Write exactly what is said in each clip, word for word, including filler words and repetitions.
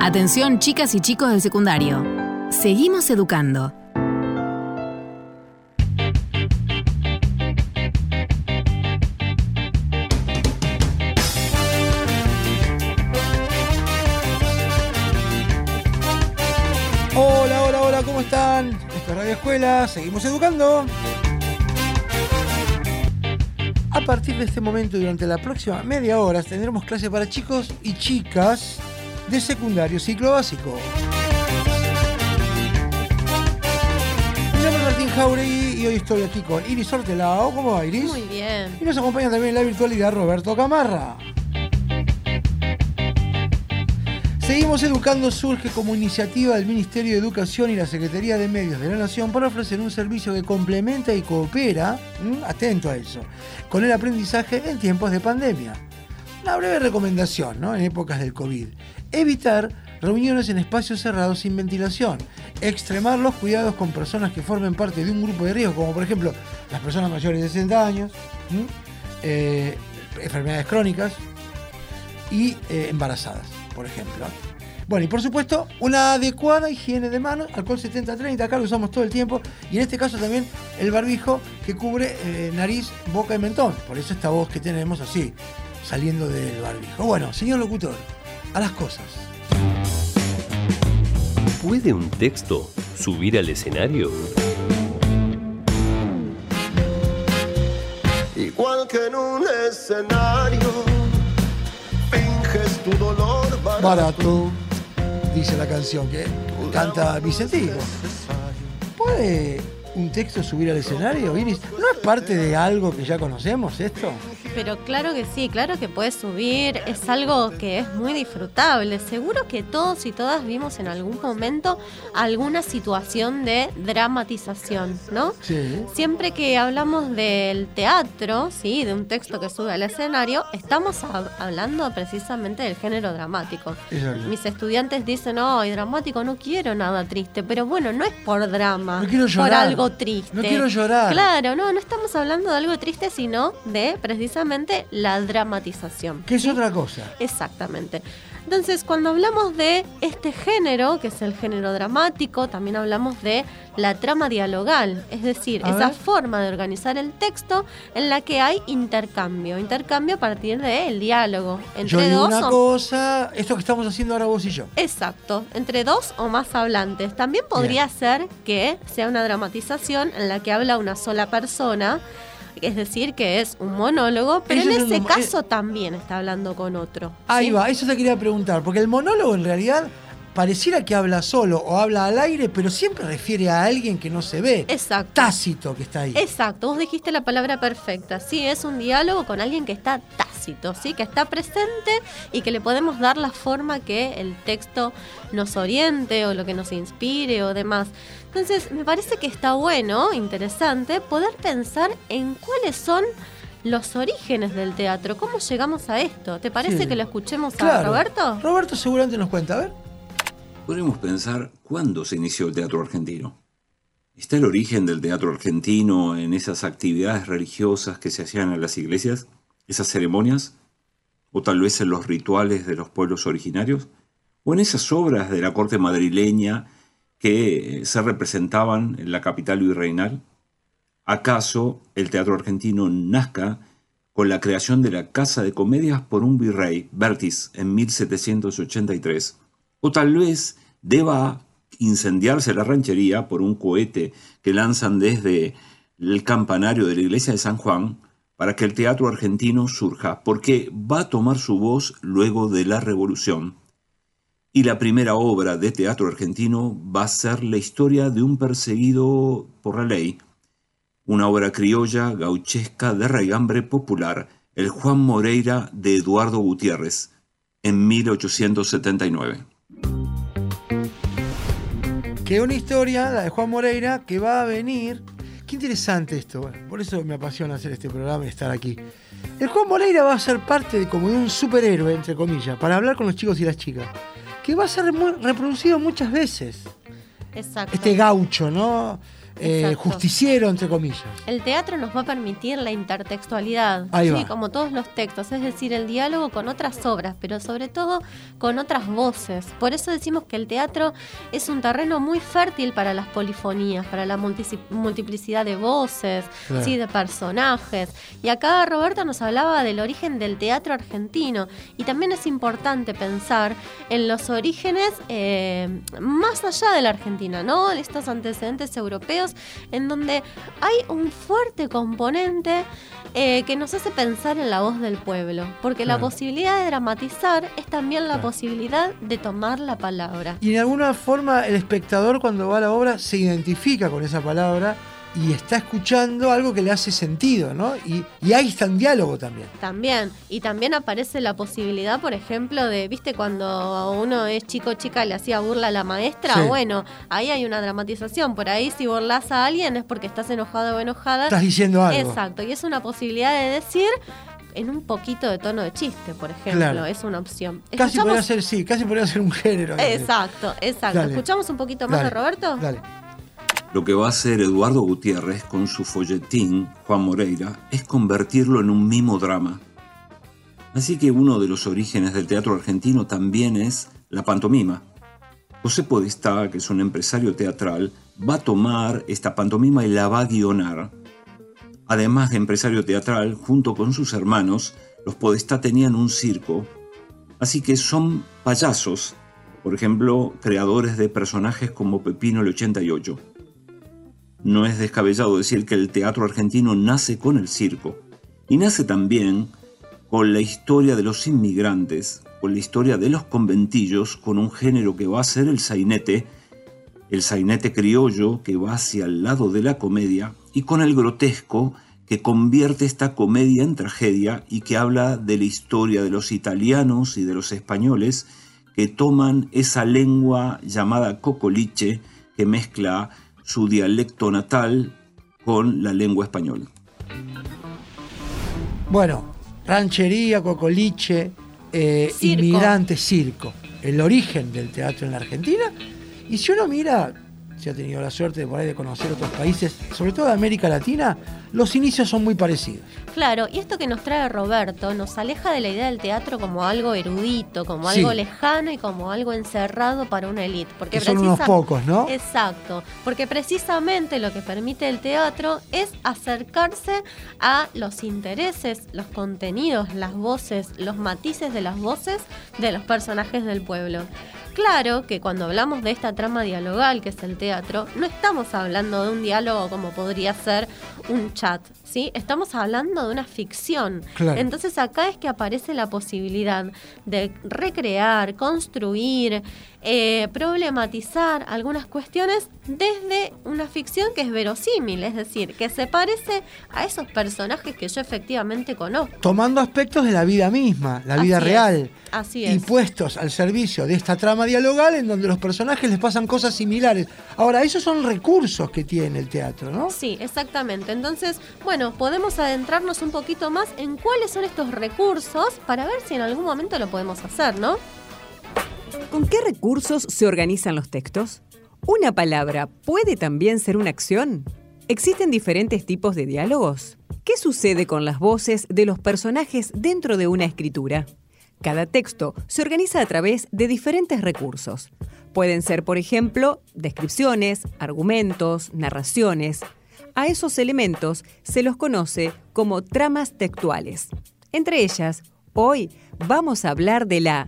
Atención, chicas y chicos del secundario. Seguimos educando. Hola, hola, hola, ¿cómo están? Esto es Radio Escuela, seguimos educando. A partir de este momento, durante la próxima media hora, tendremos clase para chicos y chicas de secundario ciclo básico. Mi nombre es Martín Jauregui y hoy estoy aquí con Iris Hortelao. ¿Cómo va, Iris? Muy bien. Y nos acompaña también en la virtualidad Roberto Camarra. Seguimos Educando surge como iniciativa del Ministerio de Educación y la Secretaría de Medios de la Nación para ofrecer un servicio que complementa y coopera, ¿m? atento a eso, con el aprendizaje en tiempos de pandemia. Una breve recomendación, ¿no? En épocas del COVID. Evitar reuniones en espacios cerrados sin ventilación. Extremar los cuidados con personas que formen parte de un grupo de riesgo, como por ejemplo las personas mayores de sesenta años, eh, enfermedades crónicas y eh, embarazadas, por ejemplo. Bueno, y por supuesto, una adecuada higiene de manos, alcohol setenta treinta, acá lo usamos todo el tiempo, y en este caso también el barbijo que cubre eh, nariz, boca y mentón. Por eso esta voz que tenemos así, saliendo del barbijo. Bueno, señor locutor, a las cosas. ¿Puede un texto subir al escenario? Igual que en un escenario, finges tu dolor barato, barato, dice la canción que canta Vicentino. ¿Puede un texto subir al escenario, Iris? ¿No es parte de algo que ya conocemos esto? Pero claro que sí, claro que puede subir, es algo que es muy disfrutable. Seguro que todos y todas vimos en algún momento alguna situación de dramatización, ¿no? Sí. Siempre que hablamos del teatro, sí, de un texto que sube al escenario, estamos hab- hablando precisamente del género dramático. Exacto. Mis estudiantes dicen, ay, dramático, no quiero nada triste, pero bueno, no es por drama, No quiero llorar. por algo triste. No quiero llorar. Claro, no, no estamos hablando de algo triste, sino de precisamente la dramatización. Que es ¿sí? otra cosa. Exactamente. Entonces, cuando hablamos de este género, que es el género dramático, también hablamos de la trama dialogal, es decir, A esa ver. forma de organizar el texto en la que hay intercambio, intercambio a partir del diálogo entre Yo digo dos una o... cosa, esto que estamos haciendo ahora vos y yo. Exacto, entre dos o más hablantes. También podría Bien. ser que sea una dramatización en la que habla una sola persona, es decir, que es un monólogo, pero Eso en es ese un- caso también está hablando con otro. Ahí ¿sí? va, eso te quería preguntar, porque el monólogo en realidad pareciera que habla solo o habla al aire, pero siempre refiere a alguien que no se ve. Exacto. Tácito que está ahí. Exacto, vos dijiste la palabra perfecta. Sí, es un diálogo con alguien que está tácito, ¿sí? Que está presente y que le podemos dar la forma que el texto nos oriente o lo que nos inspire o demás. Entonces, me parece que está bueno, interesante, poder pensar en cuáles son los orígenes del teatro. ¿Cómo llegamos a esto? ¿Te parece Sí. que lo escuchemos a Claro. Roberto? Roberto seguramente nos cuenta, a ver. Podemos pensar cuándo se inició el teatro argentino. ¿Está el origen del teatro argentino en esas actividades religiosas que se hacían en las iglesias? ¿Esas ceremonias? ¿O tal vez en los rituales de los pueblos originarios? ¿O en esas obras de la corte madrileña que se representaban en la capital virreinal? ¿Acaso el teatro argentino nazca con la creación de la Casa de Comedias por un virrey, Bertis, en mil setecientos ochenta y tres? ¿O tal vez deba incendiarse la ranchería por un cohete que lanzan desde el campanario de la iglesia de San Juan para que el teatro argentino surja? Porque va a tomar su voz luego de la Revolución. Y la primera obra de teatro argentino va a ser la historia de un perseguido por la ley, una obra criolla, gauchesca, de raigambre popular, el Juan Moreira de Eduardo Gutiérrez, en mil ochocientos setenta y nueve. Que una historia, la de Juan Moreira, que va a venir. Qué interesante esto, bueno, por eso me apasiona hacer este programa y estar aquí. El Juan Moreira va a ser parte de, como de un superhéroe, entre comillas, para hablar con los chicos y las chicas, que va a ser muy reproducido muchas veces. Exacto. Este gaucho, ¿no? eh, justiciero, entre comillas. El teatro nos va a permitir la intertextualidad, Ahí ¿sí? va. Como todos los textos, es decir, el diálogo con otras obras, pero sobre todo con otras voces. Por eso decimos que el teatro es un terreno muy fértil para las polifonías, para la multi- multiplicidad de voces, Claro. ¿sí? De personajes. Y acá Roberto nos hablaba del origen del teatro argentino, y también es importante pensar en los orígenes eh, más allá de la Argentina, ¿no? Estos antecedentes europeos en donde hay un fuerte componente eh, que nos hace pensar en la voz del pueblo, porque Claro. la posibilidad de dramatizar es también la Claro. posibilidad de tomar la palabra. Y de alguna forma el espectador cuando va a la obra se identifica con esa palabra y está escuchando algo que le hace sentido, ¿no? Y, y ahí está en diálogo también. También, y también aparece la posibilidad, por ejemplo, de, ¿viste? Cuando uno es chico o chica le hacía burla a la maestra, Sí. bueno, ahí hay una dramatización, por ahí si burlas a alguien es porque estás enojado o enojada. Estás diciendo algo. Exacto, y es una posibilidad de decir en un poquito de tono de chiste, por ejemplo, Claro. es una opción. Casi Escuchamos- podría ser, sí, casi podría ser un género. Exacto, exacto. Dale. ¿Escuchamos un poquito más Dale, de Roberto? Dale. Lo que va a hacer Eduardo Gutiérrez con su folletín, Juan Moreira, es convertirlo en un mimo-drama. Así que uno de los orígenes del teatro argentino también es la pantomima. José Podestá, que es un empresario teatral, va a tomar esta pantomima y la va a guionar. Además de empresario teatral, junto con sus hermanos, los Podestá tenían un circo. Así que son payasos, por ejemplo, creadores de personajes como Pepino el ochenta y ocho. No es descabellado decir que el teatro argentino nace con el circo y nace también con la historia de los inmigrantes, con la historia de los conventillos, con un género que va a ser el sainete, el sainete criollo que va hacia el lado de la comedia, y con el grotesco que convierte esta comedia en tragedia y que habla de la historia de los italianos y de los españoles que toman esa lengua llamada cocoliche que mezcla su dialecto natal con la lengua española. Bueno, ranchería, cocoliche, eh, Circo. inmigrante, circo. El origen del teatro en la Argentina. Y si uno mira, si ha tenido la suerte de por ahí de conocer otros países, sobre todo de América Latina, los inicios son muy parecidos. Claro, y esto que nos trae Roberto nos aleja de la idea del teatro como algo erudito, como Sí. algo lejano y como algo encerrado para una élite. Porque Que son unos precisa- pocos, ¿no? Exacto, porque precisamente lo que permite el teatro es acercarse a los intereses, los contenidos, las voces, los matices de las voces de los personajes del pueblo. Claro que cuando hablamos de esta trama dialogal que es el teatro, no estamos hablando de un diálogo como podría ser un chat, ¿sí? Estamos hablando de una ficción. Claro. Entonces acá es que aparece la posibilidad de recrear, construir, eh, problematizar algunas cuestiones desde una ficción que es verosímil, es decir, que se parece a esos personajes que yo efectivamente conozco. Tomando aspectos de la vida misma, la vida Así es, real. así Y es. puestos al servicio de esta trama dialogal en donde los personajes les pasan cosas similares. Ahora, esos son recursos que tiene el teatro, ¿no? Sí, exactamente. Entonces, bueno, podemos adentrarnos un poquito más en cuáles son estos recursos para ver si en algún momento lo podemos hacer, ¿no? ¿Con qué recursos se organizan los textos? ¿Una palabra puede también ser una acción? ¿Existen diferentes tipos de diálogos? ¿Qué sucede con las voces de los personajes dentro de una escritura? Cada texto se organiza a través de diferentes recursos. Pueden ser, por ejemplo, descripciones, argumentos, narraciones. A esos elementos se los conoce como tramas textuales. Entre ellas, hoy vamos a hablar de la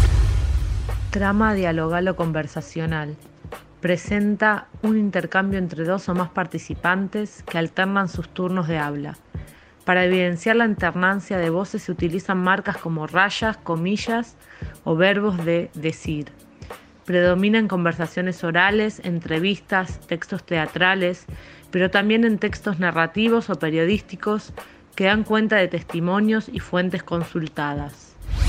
Trama dialogal o conversacional. Presenta un intercambio entre dos o más participantes que alternan sus turnos de habla. Para evidenciar la alternancia de voces se utilizan marcas como rayas, comillas o verbos de decir. Predominan conversaciones orales, entrevistas, textos teatrales, pero también en textos narrativos o periodísticos que dan cuenta de testimonios y fuentes consultadas.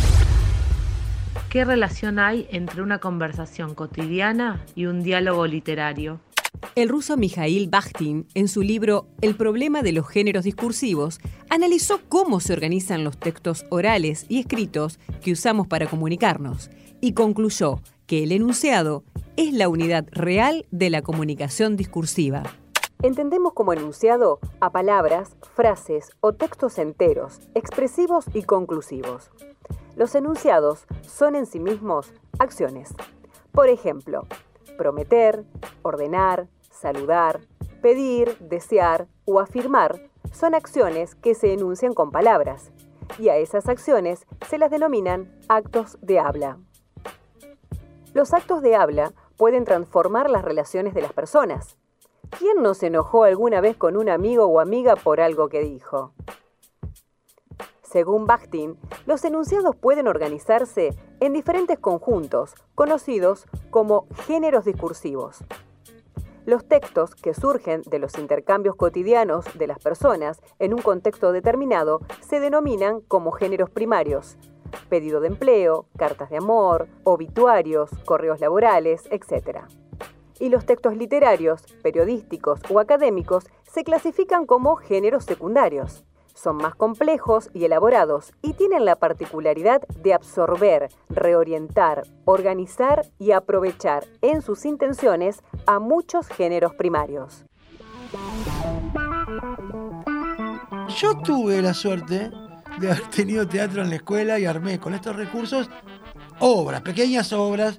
¿Qué relación hay entre una conversación cotidiana y un diálogo literario? El ruso Mikhail Bakhtin, en su libro El problema de los géneros discursivos, analizó cómo se organizan los textos orales y escritos que usamos para comunicarnos y concluyó que el enunciado es la unidad real de la comunicación discursiva. Entendemos como enunciado a palabras, frases o textos enteros, expresivos y conclusivos. Los enunciados son en sí mismos acciones. Por ejemplo, prometer, ordenar, saludar, pedir, desear o afirmar son acciones que se enuncian con palabras, y a esas acciones se las denominan actos de habla. Los actos de habla pueden transformar las relaciones de las personas. ¿Quién no se enojó alguna vez con un amigo o amiga por algo que dijo? Según Bakhtin, los enunciados pueden organizarse en diferentes conjuntos, conocidos como géneros discursivos. Los textos que surgen de los intercambios cotidianos de las personas en un contexto determinado se denominan como géneros primarios: pedido de empleo, cartas de amor, obituarios, correos laborales, etcétera. Y los textos literarios, periodísticos o académicos se clasifican como géneros secundarios. Son más complejos y elaborados y tienen la particularidad de absorber, reorientar, organizar y aprovechar en sus intenciones a muchos géneros primarios. Yo tuve la suerte de haber tenido teatro en la escuela y armé con estos recursos obras, pequeñas obras,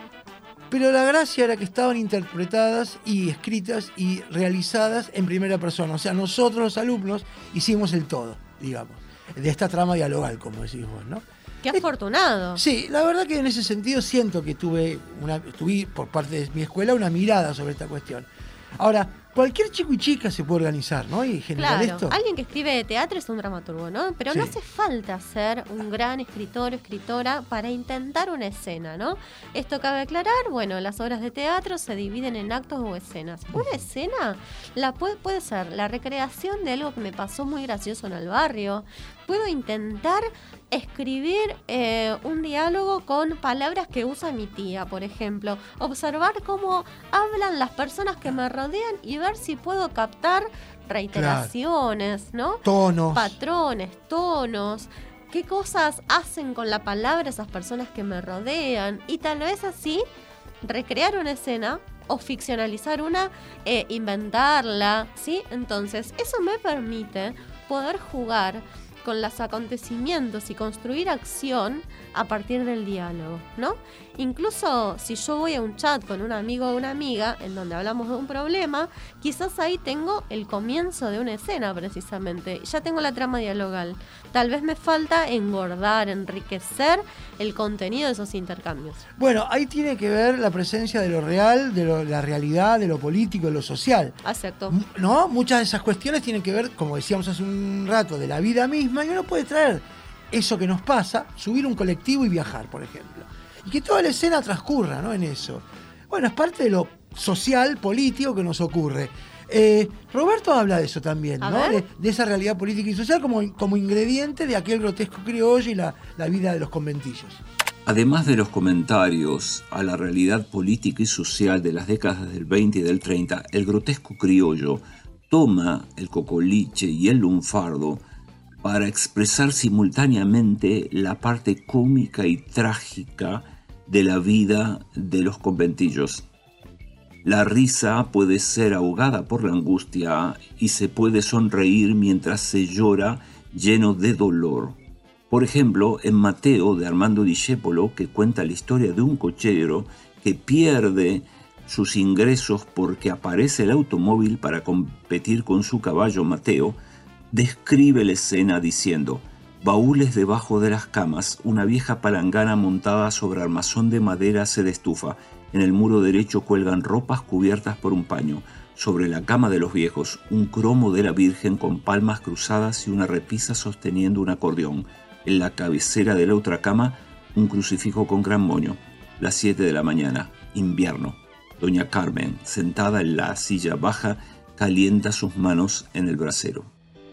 pero la gracia era que estaban interpretadas y escritas y realizadas en primera persona. O sea, nosotros los alumnos hicimos el todo, digamos, de esta trama dialogal, como decís vos, ¿no? ¡Qué afortunado! Sí, la verdad que en ese sentido siento que tuve, una, tuve por parte de mi escuela una mirada sobre esta cuestión. Ahora, cualquier chico y chica se puede organizar, ¿no? Y generar claro, esto. Alguien que escribe teatro es un dramaturgo, ¿no? Pero sí. no hace falta ser un gran escritor o escritora para intentar una escena, ¿no? Esto cabe aclarar, bueno, las obras de teatro se dividen en actos o escenas. Una escena la puede, puede ser la recreación de algo que me pasó muy gracioso en el barrio. Puedo intentar escribir eh, un diálogo con palabras que usa mi tía, por ejemplo. Observar cómo hablan las personas que me rodean y ver si puedo captar reiteraciones, claro. ¿no? Tonos. Patrones, tonos. ¿Qué cosas hacen con la palabra esas personas que me rodean? Y tal vez así recrear una escena o ficcionalizar una, eh, inventarla, ¿sí? Entonces, eso me permite poder jugar con los acontecimientos y construir acción a partir del diálogo, ¿no? Incluso si yo voy a un chat con un amigo o una amiga en donde hablamos de un problema, quizás ahí tengo el comienzo de una escena precisamente, ya tengo la trama dialogal. Tal vez me falta engordar, enriquecer el contenido de esos intercambios. Bueno, ahí tiene que ver la presencia de lo real, de lo, la realidad, de lo político, de lo social. Exacto. ¿No? Muchas de esas cuestiones tienen que ver, como decíamos hace un rato, de la vida misma, y uno puede traer eso que nos pasa, subir un colectivo y viajar, por ejemplo. Y que toda la escena transcurra, ¿no? En eso. Bueno, es parte de lo social, político que nos ocurre. Eh, Roberto habla de eso también, ¿no? De, de esa realidad política y social como, como ingrediente de aquel grotesco criollo y la, la vida de los conventillos. Además de los comentarios a la realidad política y social de las décadas del veinte y del treinta, el grotesco criollo toma el cocoliche y el lunfardo para expresar simultáneamente la parte cómica y trágica de la vida de los conventillos. La risa puede ser ahogada por la angustia y se puede sonreír mientras se llora lleno de dolor. Por ejemplo, en Mateo de Armando Discépolo, que cuenta la historia de un cochero que pierde sus ingresos porque aparece el automóvil para competir con su caballo Mateo, describe la escena diciendo: baúles debajo de las camas, una vieja palangana montada sobre armazón de madera se destufa. En el muro derecho cuelgan ropas cubiertas por un paño. Sobre la cama de los viejos, un cromo de la Virgen con palmas cruzadas y una repisa sosteniendo un acordeón. En la cabecera de la otra cama, un crucifijo con gran moño. Las siete de la mañana, invierno. Doña Carmen, sentada en la silla baja, calienta sus manos en el brasero.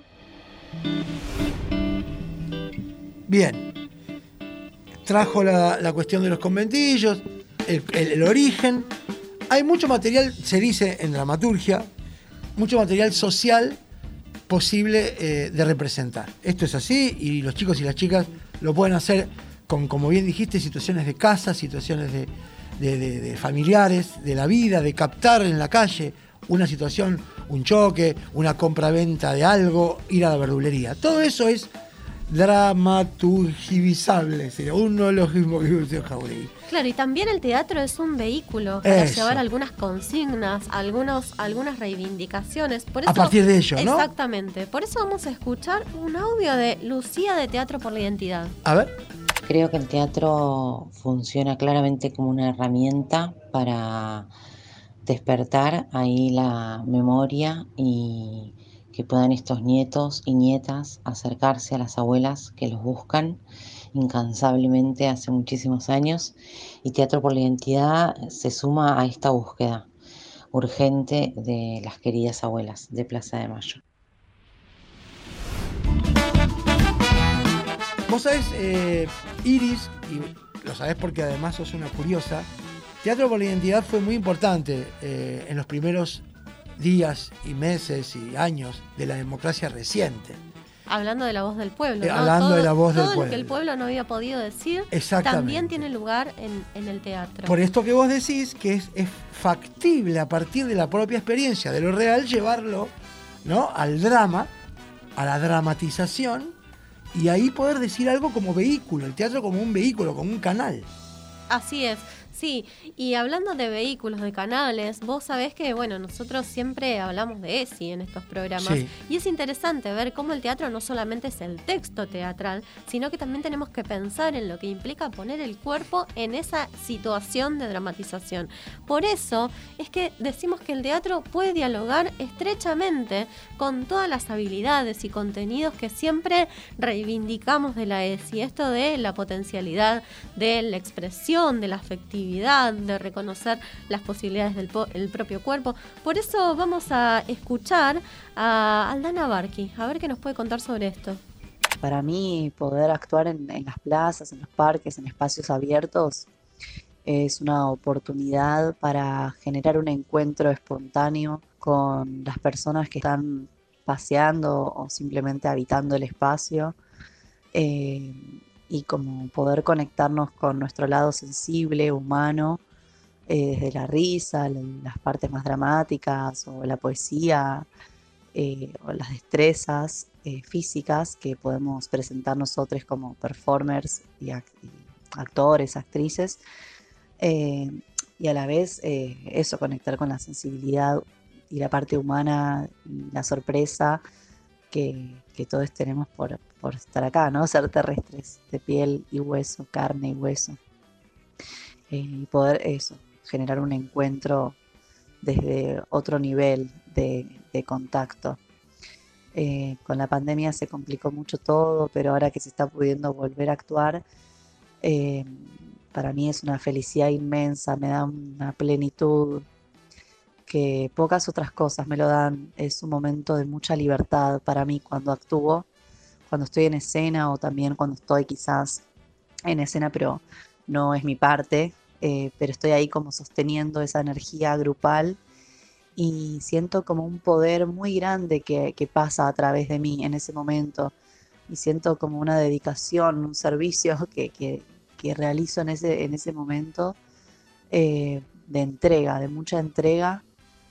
Bien, trajo la, la cuestión de los conventillos, el, el, el origen. Hay mucho material, se dice en dramaturgia, mucho material social posible eh, de representar. Esto es así y los chicos y las chicas lo pueden hacer con, como bien dijiste, situaciones de casa, situaciones de, de, de, de familiares, de la vida, de captar en la calle una situación, un choque, una compra-venta de algo, ir a la verdulería. Todo eso es dramaturgizable, sería un neologismo que usó Jauregui. Claro, y también el teatro es un vehículo para Eso. llevar algunas consignas, algunos, algunas reivindicaciones. Por eso, A partir de ello, ¿no? Exactamente. Por eso vamos a escuchar un audio de Lucía de Teatro por la Identidad. A ver. Creo que el teatro funciona claramente como una herramienta para despertar ahí la memoria y que puedan estos nietos y nietas acercarse a las abuelas que los buscan incansablemente hace muchísimos años, y Teatro por la Identidad se suma a esta búsqueda urgente de las queridas abuelas de Plaza de Mayo. Vos sabés, eh, Iris, y lo sabés porque además sos una curiosa, Teatro por la Identidad fue muy importante eh, en los primeros días y meses y años de la democracia reciente. Hablando de la voz del pueblo, Eh, ¿no? hablando todo, de la voz del todo lo pueblo. que el pueblo no había podido decir también tiene lugar en, en el teatro. Por esto que vos decís, que es, es factible a partir de la propia experiencia, de lo real, llevarlo, ¿no?, al drama, a la dramatización, y ahí poder decir algo como vehículo, el teatro como un vehículo, como un canal. Así es, sí. Y hablando de vehículos, de canales, vos sabés que, bueno, nosotros siempre hablamos de E S I en estos programas. Sí. Y es interesante ver cómo el teatro no solamente es el texto teatral, sino que también tenemos que pensar en lo que implica poner el cuerpo en esa situación de dramatización. Por eso es que decimos que el teatro puede dialogar estrechamente con todas las habilidades y contenidos que siempre reivindicamos de la E S I. Esto de la potencialidad de la expresión, de la afectividad, de reconocer las posibilidades del po- el propio cuerpo. Por eso vamos a escuchar a Aldana Barqui, a ver qué nos puede contar sobre esto. Para mí, poder actuar en, en las plazas, en los parques, en espacios abiertos, es una oportunidad para generar un encuentro espontáneo con las personas que están paseando o simplemente habitando el espacio. Eh, y como poder conectarnos con nuestro lado sensible, humano, eh, desde la risa, las partes más dramáticas, o la poesía, eh, o las destrezas eh, físicas que podemos presentar nosotros como performers y, act- y actores, actrices, eh, y a la vez eh, eso, conectar con la sensibilidad y la parte humana y la sorpresa que, que todos tenemos por, por estar acá, ¿no? Ser terrestres, de piel y hueso, carne y hueso. Eh, y poder eso, generar un encuentro desde otro nivel de, de contacto. Eh, con la pandemia se complicó mucho todo, pero ahora que se está pudiendo volver a actuar, eh, para mí es una felicidad inmensa, me da una plenitud que pocas otras cosas me lo dan. Es un momento de mucha libertad para mí cuando actúo, cuando estoy en escena, o también cuando estoy quizás en escena pero no es mi parte, eh, pero estoy ahí como sosteniendo esa energía grupal y siento como un poder muy grande que, que pasa a través de mí en ese momento, y siento como una dedicación, un servicio que, que, que realizo en ese, en ese momento, eh, de entrega, de mucha entrega.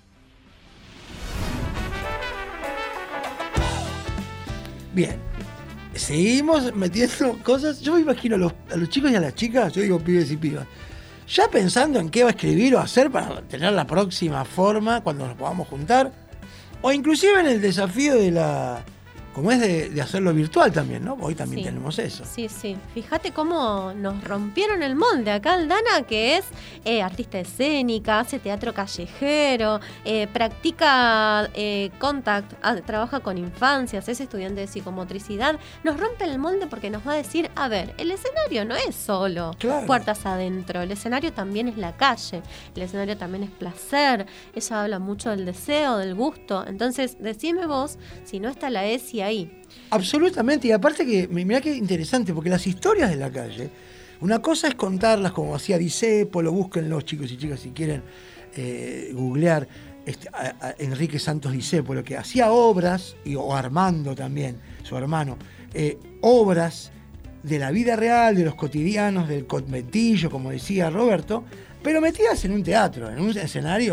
Bien, seguimos metiendo cosas. Yo me imagino a los, a los chicos y a las chicas, yo digo pibes y pibas, ya pensando en qué va a escribir o hacer para tener la próxima forma cuando nos podamos juntar, o inclusive en el desafío de la, como es de, de hacerlo virtual también, ¿no? Hoy también Sí. tenemos eso. Sí, sí. Fíjate cómo nos rompieron el molde. Acá Aldana, que es eh, artista escénica, hace teatro callejero, eh, practica eh, contact, ah, trabaja con infancias, es estudiante de psicomotricidad. Nos rompe el molde porque nos va a decir, a ver, el escenario no es solo Claro. puertas adentro, el escenario también es la calle, el escenario también es placer. Ella habla mucho del deseo, del gusto. Entonces, decime vos si no está la E S I ahí. Absolutamente, y aparte que, mirá qué interesante, porque las historias de la calle, una cosa es contarlas como hacía Discépolo, busquen los chicos y chicas si quieren eh, googlear este, a, a Enrique Santos Discépolo, que hacía obras, y, o Armando también, su hermano, eh, obras de la vida real, de los cotidianos, del conventillo, como decía Roberto, pero metidas en un teatro, en un escenario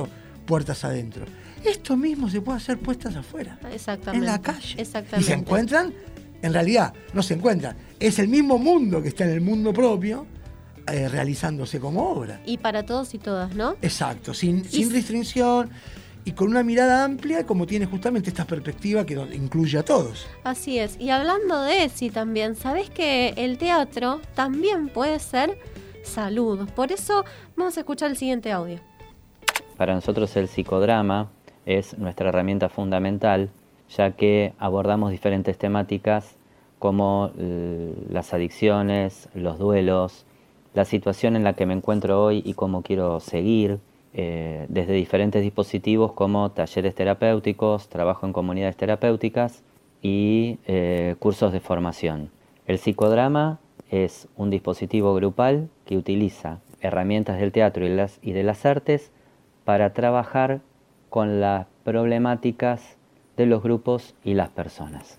puertas adentro. Esto mismo se puede hacer puestas afuera. Exactamente. En la calle. Exactamente. Y se encuentran, en realidad, no se encuentran. Es el mismo mundo que está en el mundo propio, eh, realizándose como obra. Y para todos y todas, ¿no? Exacto, sin, sin restricción y con una mirada amplia, como tiene justamente esta perspectiva que incluye a todos. Así es. Y hablando de ESI también, ¿sabés que el teatro también puede ser salud? Por eso vamos a escuchar el siguiente audio. Para nosotros el psicodrama es nuestra herramienta fundamental, ya que abordamos diferentes temáticas como eh, las adicciones, los duelos, la situación en la que me encuentro hoy y cómo quiero seguir, eh, desde diferentes dispositivos como talleres terapéuticos, trabajo en comunidades terapéuticas y eh, cursos de formación. El psicodrama es un dispositivo grupal que utiliza herramientas del teatro y, las, y de las artes para trabajar con las problemáticas de los grupos y las personas.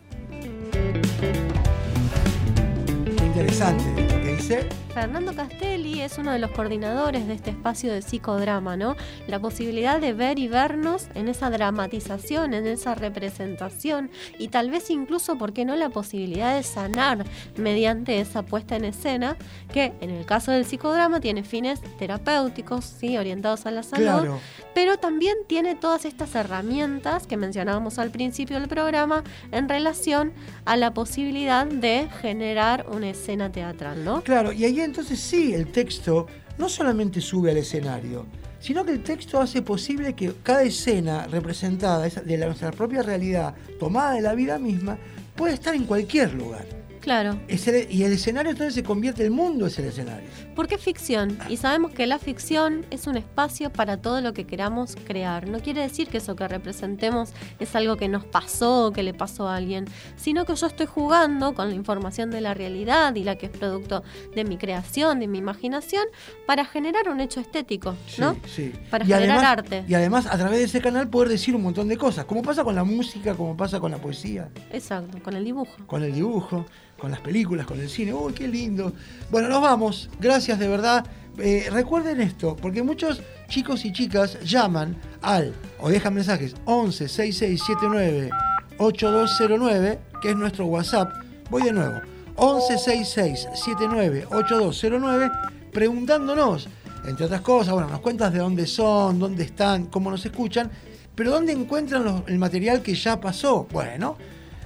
Interesante lo que dice. Fernando Castelli es uno de los coordinadores de este espacio de psicodrama, ¿no? La posibilidad de ver y vernos en esa dramatización, en esa representación y tal vez incluso, ¿por qué no?, la posibilidad de sanar mediante esa puesta en escena que en el caso del psicodrama tiene fines terapéuticos, ¿sí?, orientados a la salud, claro, pero también tiene todas estas herramientas que mencionábamos al principio del programa en relación a la posibilidad de generar una escena teatral, ¿no? Claro, y ahí entonces sí, el texto no solamente sube al escenario, sino que el texto hace posible que cada escena representada de la, nuestra propia realidad, tomada de la vida misma, pueda estar en cualquier lugar. Claro. Es el, y el escenario entonces se convierte, el mundo es el escenario. Porque es ficción, y sabemos que la ficción es un espacio para todo lo que queramos crear. No quiere decir que eso que representemos es algo que nos pasó o que le pasó a alguien, sino que yo estoy jugando con la información de la realidad y la que es producto de mi creación, de mi imaginación, para generar un hecho estético, ¿no? Sí, sí. Para y generar además, arte. Y además, a través de ese canal poder decir un montón de cosas, como pasa con la música, como pasa con la poesía. Exacto, con el dibujo. Con el dibujo. Con las películas, con el cine. ¡Uy, qué lindo! Bueno, nos vamos. Gracias, de verdad. Eh, recuerden esto, porque muchos chicos y chicas llaman al, o dejan mensajes, once sesenta y seis setenta y nueve ochenta y dos cero nueve, que es nuestro WhatsApp. Voy de nuevo. once sesenta y seis setenta y nueve ochenta y dos cero nueve, preguntándonos, entre otras cosas, bueno, nos cuentas de dónde son, dónde están, cómo nos escuchan, pero dónde encuentran los, el material que ya pasó. Bueno,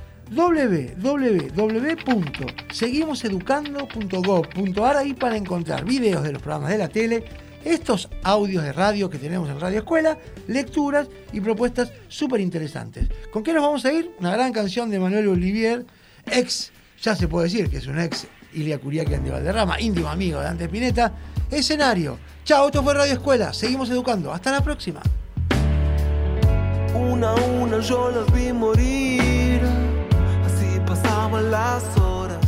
doble u doble u doble u punto seguimos educando punto gob punto ar, ahí para encontrar videos de los programas de la tele, estos audios de radio que tenemos en Radio Escuela, lecturas y propuestas súper interesantes. ¿Con qué nos vamos a ir? Una gran canción de Manuel Olivier, ex, ya se puede decir que es un ex Ilia Curiaquian de Valderrama, íntimo amigo de Dante Spinetta. Escenario. Chao, esto fue Radio Escuela, seguimos educando. Hasta la próxima. Una a una yo las vi morir, pasaban las horas,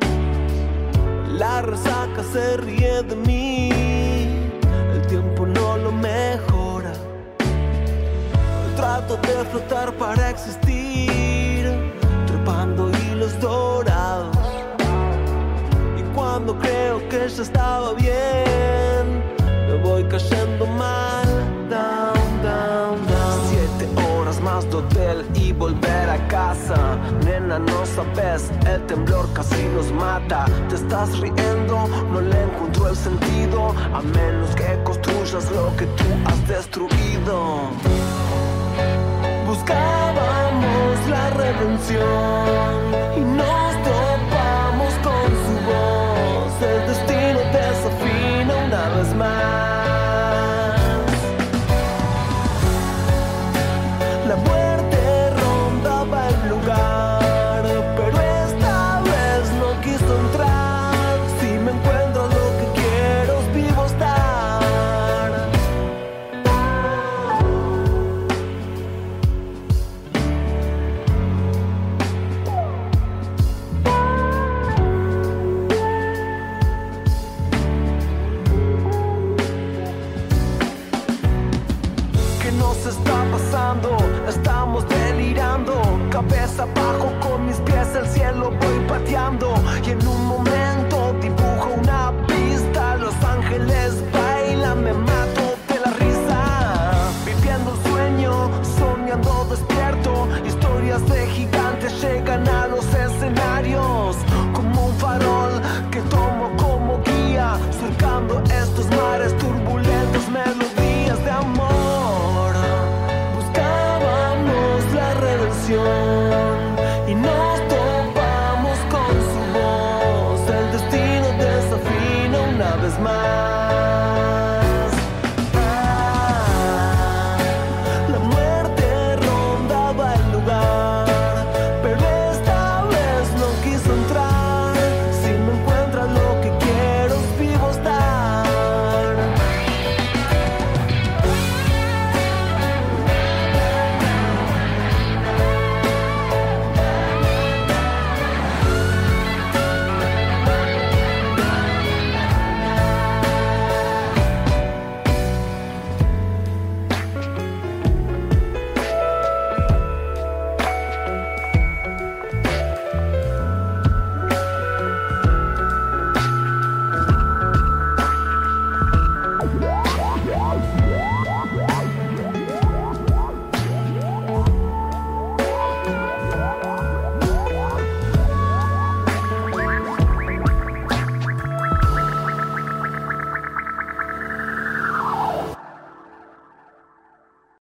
la resaca se ríe de mí, el tiempo no lo mejora, trato de flotar para existir, trepando hilos dorados, y cuando creo que ya estaba bien, me voy cayendo mal, down, down, down. Siete horas más de hotel y volver a casa. Nena, no sabes, el temblor casi nos mata. Te estás riendo, no le encuentro el sentido, a menos que construyas lo que tú has destruido. Buscábamos la redención y nos topamos con su voz. El destino desafina una vez más. La muerte rondaba el lugar, pero esta vez no quiso entrar. Si me encuentro lo que quiero es vivo estar. ¿Qué nos está pasando? Estamos delirando, cabeza abajo con mis pies el cielo voy pateando, y en un momento dibujo una pista, Los Ángeles van